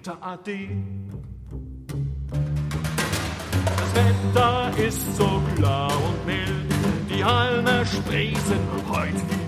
Winter-AD. Das Wetter ist so klar und mild, die Halme sprießen heut wie